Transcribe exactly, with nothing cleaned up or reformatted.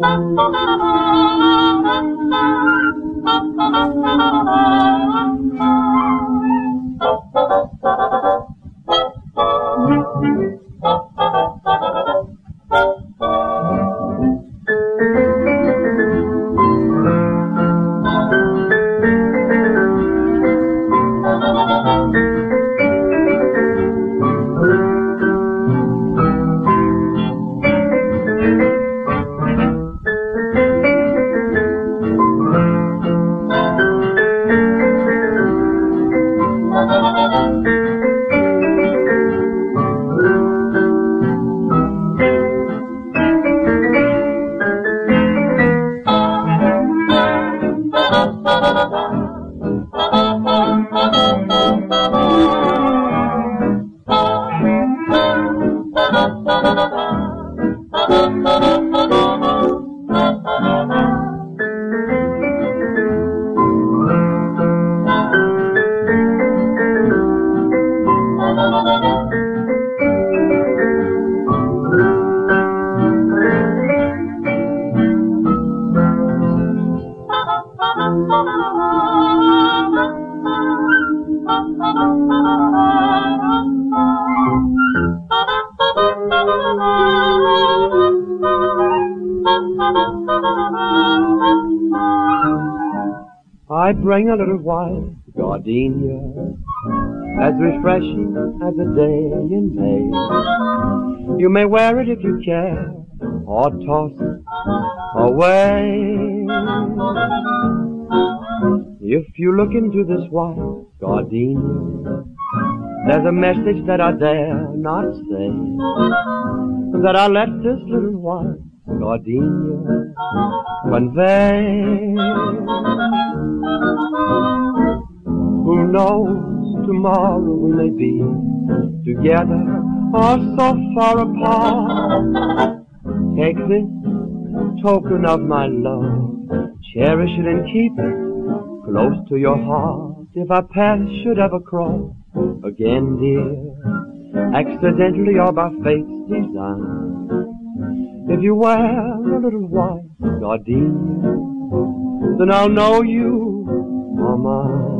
I bring a little white gardenia, as refreshing as a day in May. You may wear it if you care, or toss it away. If you look into this white gardenia, there's a message that I dare not say, that I let this little white gardenia convey. Who knows, tomorrow we may be together or so far apart. Take this token of my love, cherish it and keep it close to your heart. If our paths should ever cross again, dear, accidentally or by fate's design, if you wear a little white gardenia, then I'll know you are mine.